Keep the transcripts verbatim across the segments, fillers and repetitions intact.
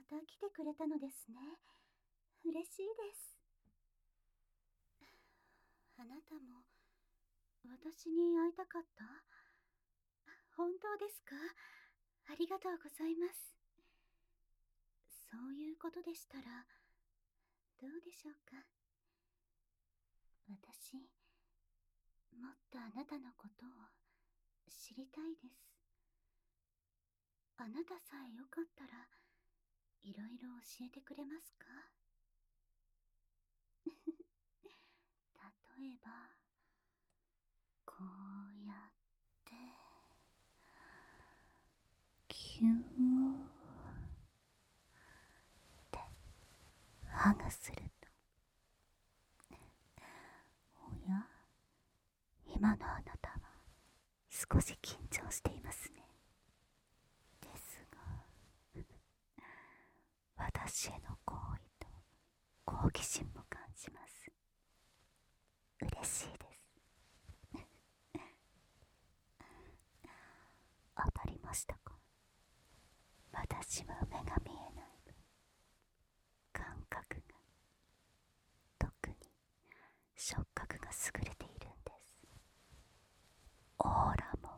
た来てくれたのですね。嬉しいです。あなたも私に会いたかった？本当ですか？ありがとうございます。そういうことでしたらどうでしょうか。私、もっとあなたのことを知りたいです。あなたさえよかったらいろいろ教えてくれますか？例えば、こうやってキューってハグすると、おや、今のあなたは少し緊張していますね。ですが、私への好意と好奇心も感じます。嬉しいです。当たりましたか？私は目が見えない分、感覚が、特に触覚が優れているんです。オーラも、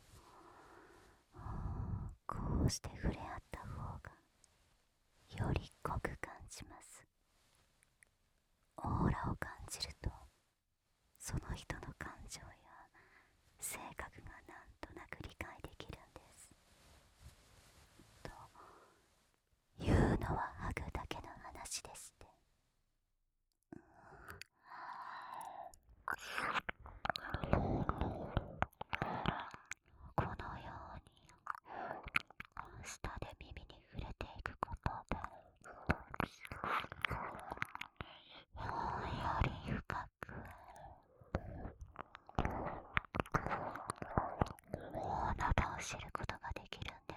こうして触れ合った方がより濃く感じます。オーラを感じると、その人の感情や性格がなんとなく理解できるんです。というのはハグだけの話でして、このように舌で耳に触れていくことで、より深くあなたを知ることができるんです。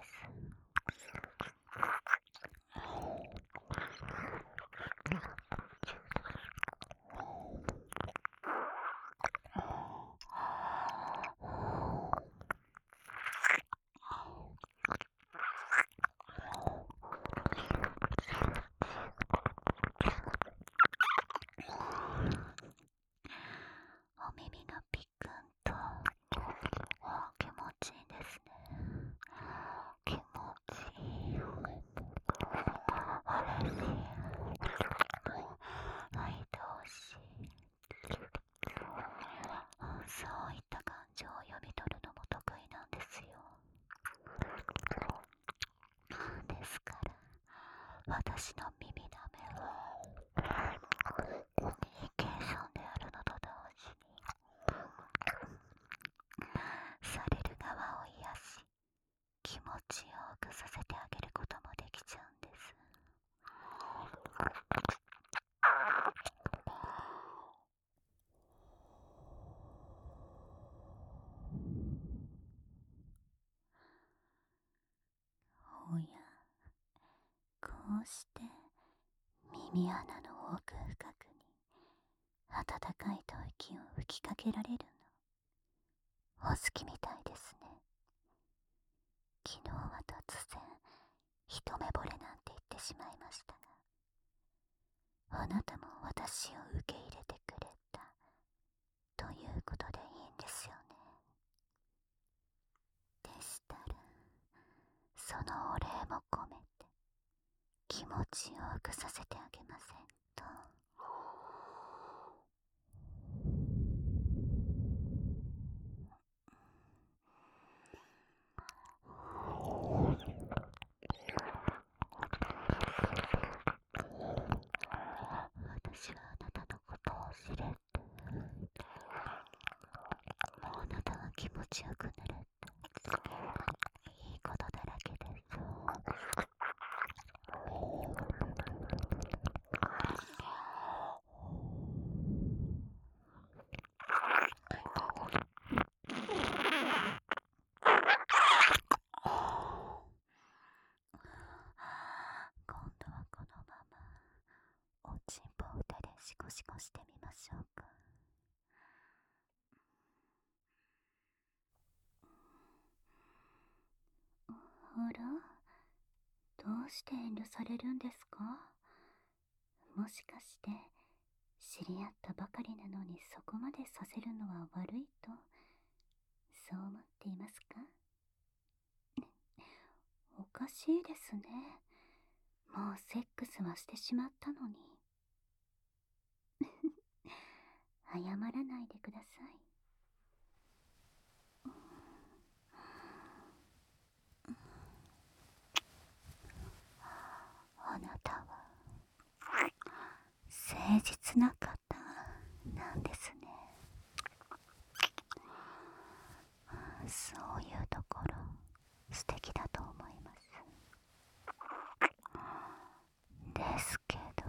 お耳がピクンと気持ちいいですね。気持ちいい。嬉しい。愛おしい。そういった感情を読み取るのも得意なんですよ。ですから私の耳なめはコミュニケーションであるのと同時に、される側を癒し、気持ちよくさせてあげることもできちゃうんです。おや、こうして耳穴の奥深くに温かい吐息を吹きかけられるの、お好きみたいですね。昨日は突然一目惚れなんて言ってしまいましたが、あなたも私を受け入れてくれたということでいいんですよね。でしたら、そのお礼も込めて気持ちよくさせてあげませんと。私はあなたのことを知れて、もうあなたが気持ちよくなれて、いいことだらけです。今度はこのままおちんぽを手でシコシコしてみましょうか。ほら、 どうして遠慮されるんですか？もしかして知り合ったばかりなのにそこまでさせるのは悪いと、そう思っていますか？おかしいですね。もうセックスはしてしまったのに。謝らないでください。あなたは誠実な方なんですね。そういうところ素敵だと思います。ですけど、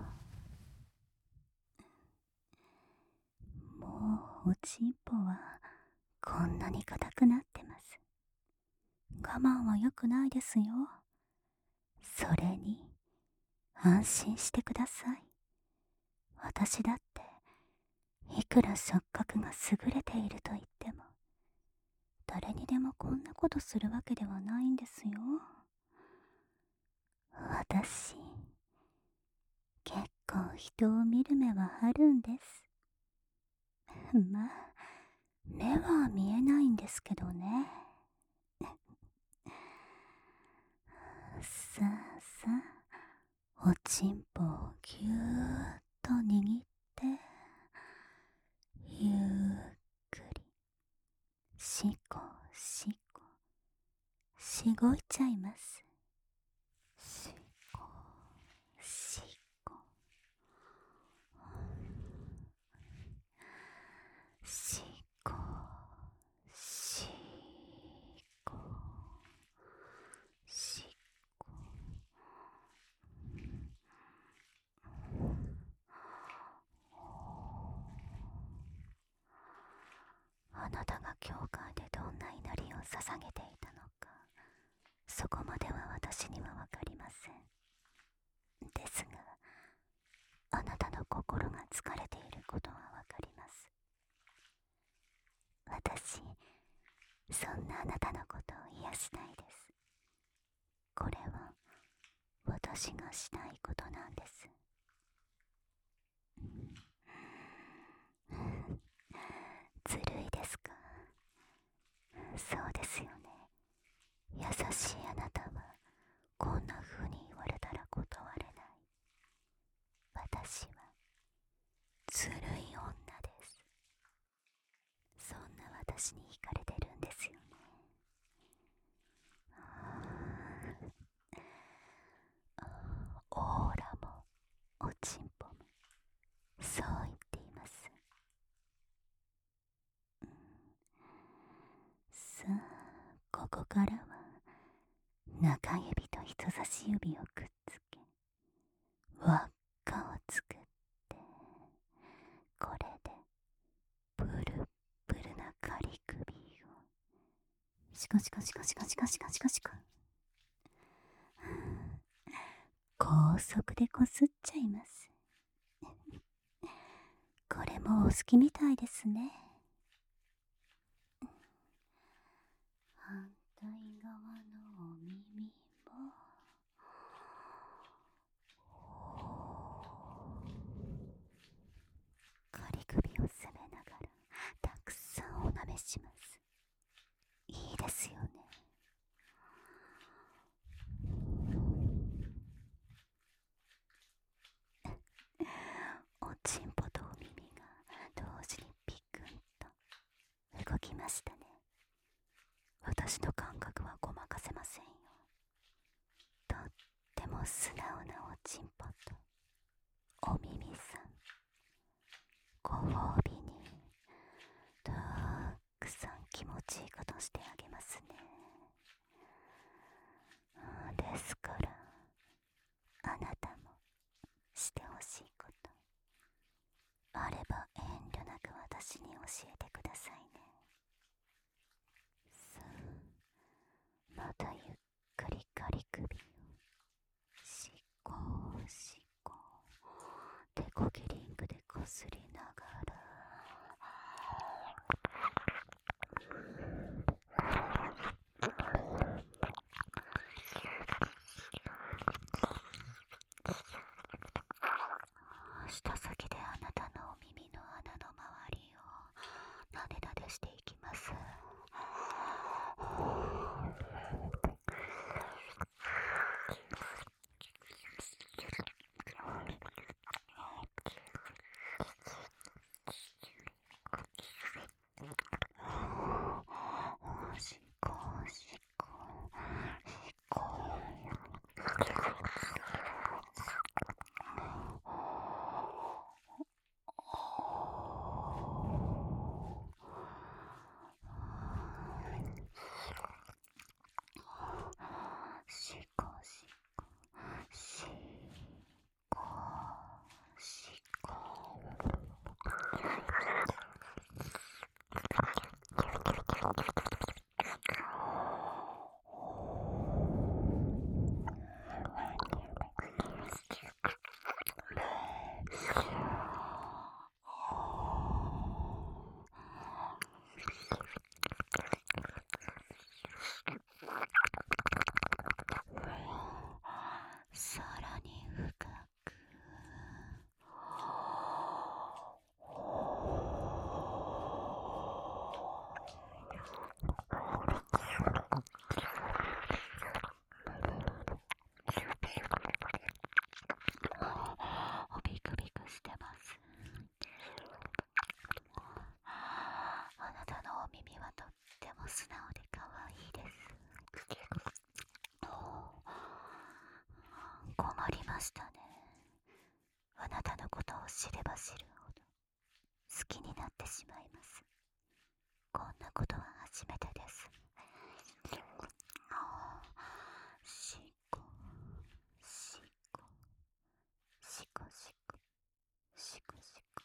もうおちんぽはこんなに硬くなってます。我慢は良くないですよ。それに安心してください。私だっていくら触覚が優れていると言っても、誰にでもこんなことするわけではないんですよ。私、結構人を見る目はあるんです。まあ、目は見えないんですけどね。さあさあ、おちんぽをぎゅーっと握って、ゆっくり、しこしこ、しごいちゃいます。しこしこ、しこしこしこ。あなたが教会でどんな祈りを捧げていたのか、そこまでは私にはわかりません。ですが、あなたの心が疲れていることはわかります。私、そんなあなたのことを癒したいです。これは私がしたいことなんです。ずるいですか？そうですよね。優しいあなたはこんな風に言われたら断れない。私はずるい女です。そんな私に惹かれてるんですよね。オーラもおちんぽもそう言っています。さあ、ここからは中指と人差し指をくっつけ、輪っかを作って、これでプルプルな仮首をシコシコシコシコシコシコシコシコ、高速でこすっちゃいます。これもお好きみたいですね。反対側のお耳も仮首を攻めながらたくさんおなめします。いいですよね。おちんぽとお耳が同時にピクンと動きましたね。私の感覚はごまかせませんよ。とっても素直なおちんぽとお耳さん、ご褒美にたくさん気持ちいいことしてあげますね。ですからあなたもしてほしいことあれば遠慮なく私に教えてくださいね。さあ、またゆっくり仮首をしこしこ手こぎリングでこすりながら、 したね。あなたのことを知れば知るほど好きになってしまいます。こんなことは初めてです。しこしこしこしこしこしこ。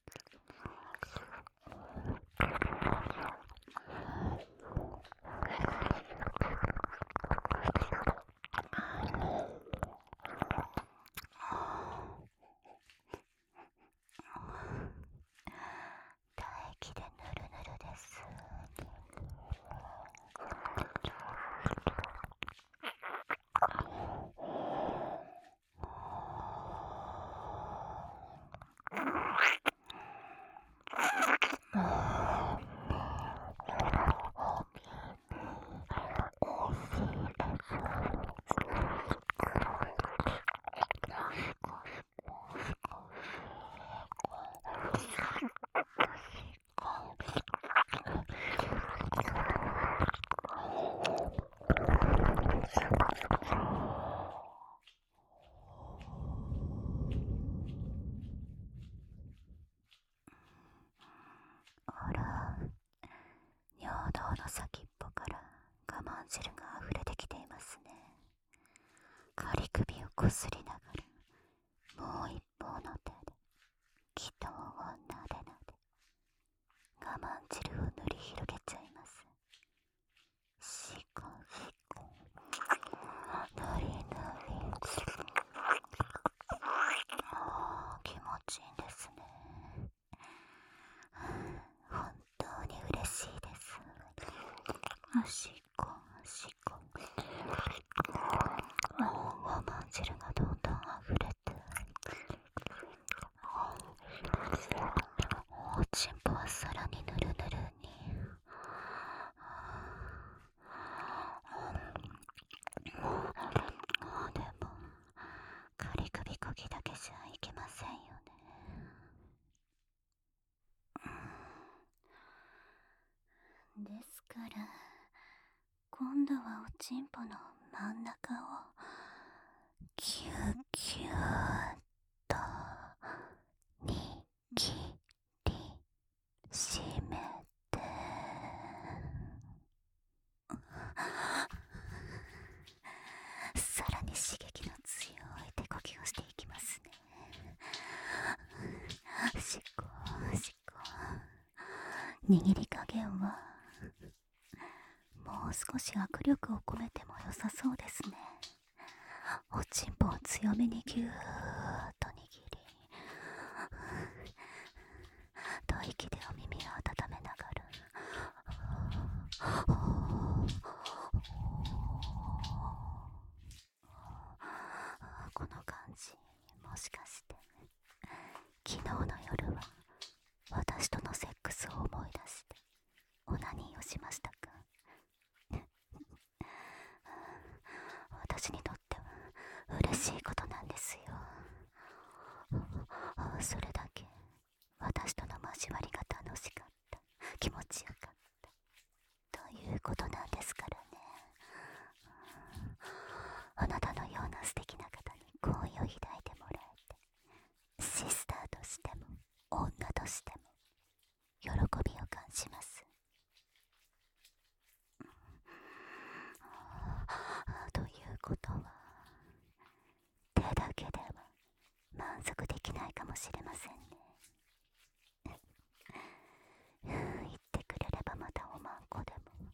唾液でぬるぬるです。あら、尿道の先っぽから我慢汁が溢れてきていますね。仮首をこすりながら、もう一方の手で気筒をなでなで我慢汁を塗り広げちゃいます。しこしこ塗り塗り。あー、気持ちいいんですね。本当に嬉しいです。あしこしこ。我慢汁がどんどん溢れて、おちんぽはさらにぬるぬるに。でも仮首こぎだけじゃいけませんよね。ですから今度はおちんぽの真ん中をキュッキュッと握りしめて、さらに刺激の強い手こぎをしていきますね。しこしこ。握り加減はもう少し握力を込めても良さそうですね。おちんぽを強めにギューッと握り、吐息でお耳を温めながら、この感じ、もしかして昨日の夜は私とのセックスを思い出してオナニーをしましたか？私にとっては嬉しいことなんですよ。それだけ私との交わりが楽しかった、気持ちよかったということなんですからね。あなたのような素敵な方に好意を抱いてもらえて、シスターとしても女としても喜びを感じます。ということは手だけでは満足できないかもしれませんね。言ってくれればまたおまんこでも。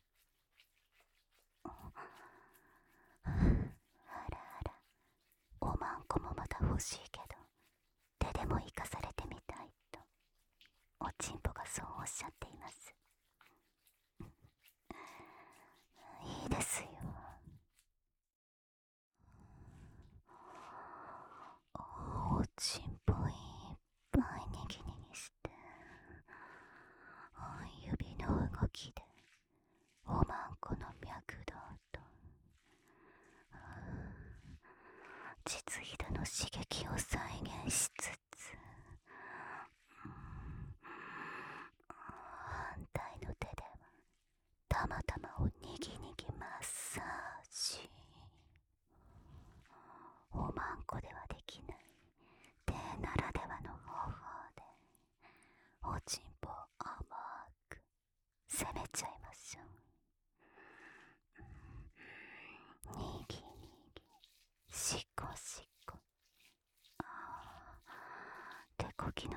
あらあら、おまんこもまた欲しいけど手でも生かされてみたいとおちんぽがそうおっしゃっています。いいですよ。おちんぽいっぱいにぎにぎして指の動きでおまんこの脈動と膣ひだの刺激を再現しつつ、反対の手ではたまたまをにぎにぎマッサージ。おまんこではで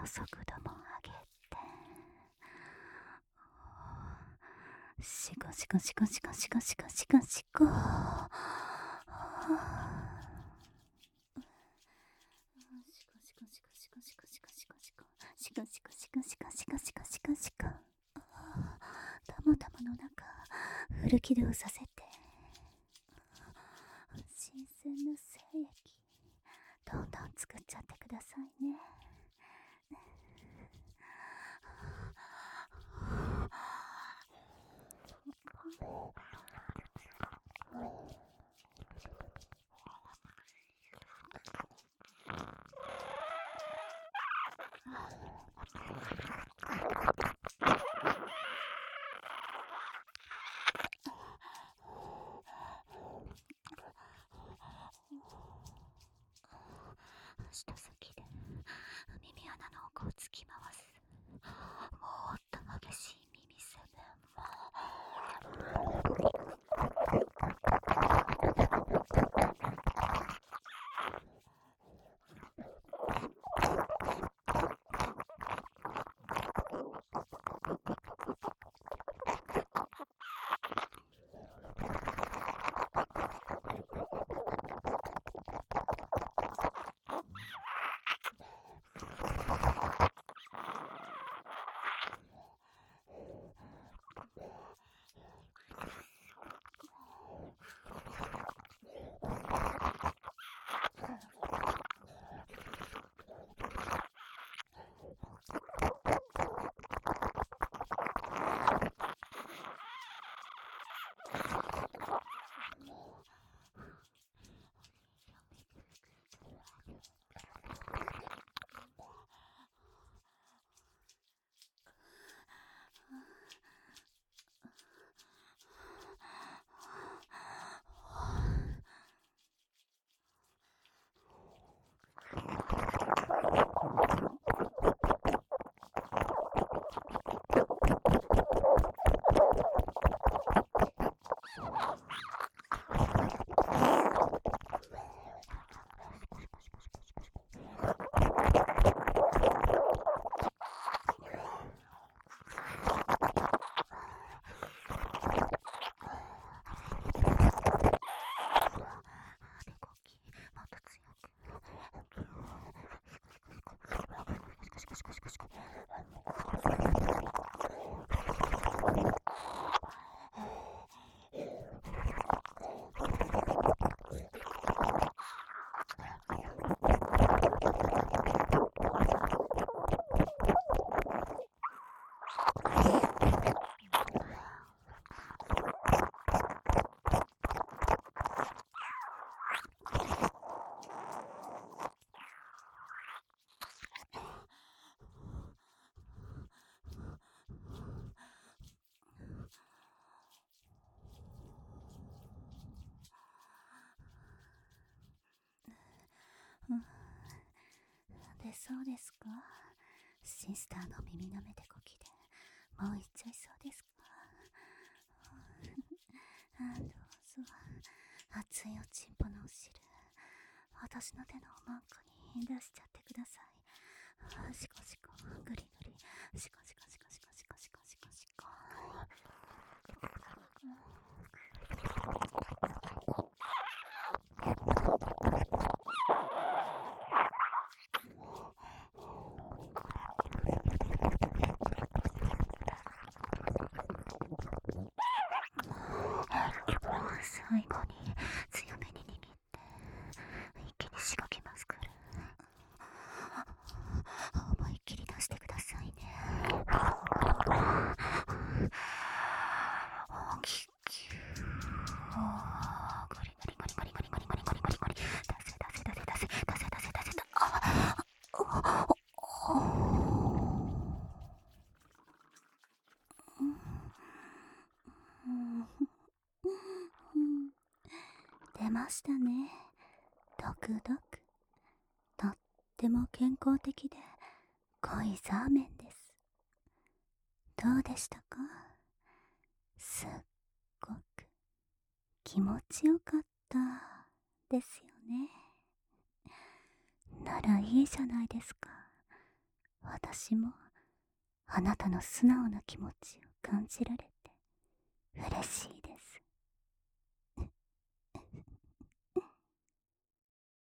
の速度も上げて、シコシコシコシコシコシコシコシコ、シコシコシコシコシコシコシコシコシコシコシコシコシコシコシコシコシコ、たまたまの中フル起動させて、新鮮な精液どんどん作っちゃってくださいね。舌先で耳穴の奥を突き回す、もっと激しい耳セブン。で、そうですか。シスターの耳なめてこきでもう行っちゃいそうですか。あ、どうぞ。熱いおちんぽのお汁、私の手のおまんこに出しちゃってください。シコシコ、グリグリ、シコシコシコシコシコシコシコシコ。最後に強めに握って一気にしごきますから、思いっきり出してくださいね。大きくゴリゴリゴリゴリゴリゴリゴリゴリゴリゴリ、出せ出せ出せ出せ出せ出せ出せ出せ、ああ出ましたね。ドクドク、とっても健康的で濃いザーメンです。どうでしたか？すっごく気持ちよかったですよね。ならいいじゃないですか。 私もあなたの素直な気持ちを感じられて嬉しいです。